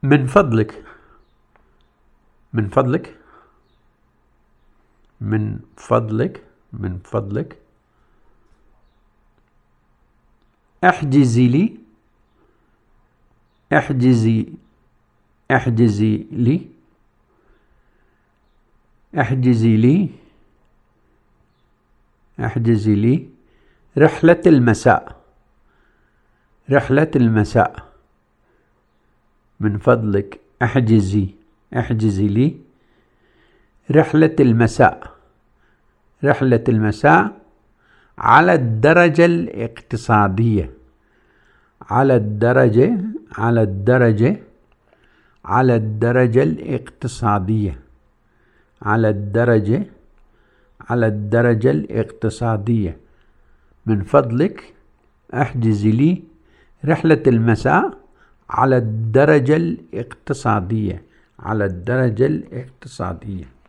من فضلك، من فضلك، من فضلك، من فضلك احجزي لي، احجزي، احجزي لي، احجزي لي، احجزي لي رحلة المساء، رحلة المساء. من فضلك احجزي، احجزي لي رحلة المساء، رحلة المساء على الدرجة الاقتصادية، على الدرجة، على الدرجة، على الدرجة الاقتصادية، على الدرجة، على الدرجة الاقتصادية. من فضلك احجزي لي رحلة المساء على الدرجة الاقتصادية، على الدرجة الاقتصادية.